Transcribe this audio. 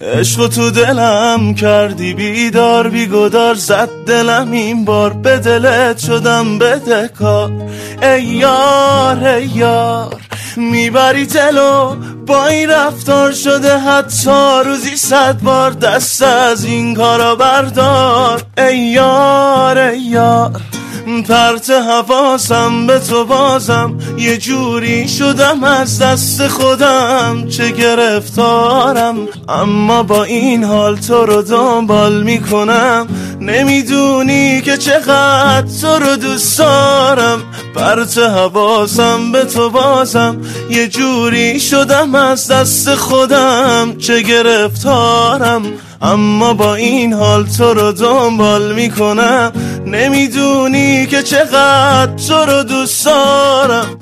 عشق تو دلم کردی بیدار بیگدار، زد دلم این بار به دلت شدم بدهکار. ای یار ای یار میبری دلو با این رفتار، شده حتی روزی 100 بار دست از این کارا بردار. ای یار ای یار پرت حواسم به تو بازم، یه جوری شدم از دست خودم چه گرفتارم. اما با این حال تو رو دنبال میکنم، نمیدونی که چقدر تو رو دوست دارم. پرت حواسم به تو بازم، یه جوری شدم از دست خودم چه گرفتارم. اما با این حال تو رو دنبال میکنم، نمیدونی که چقدر تو رو دوست دارم.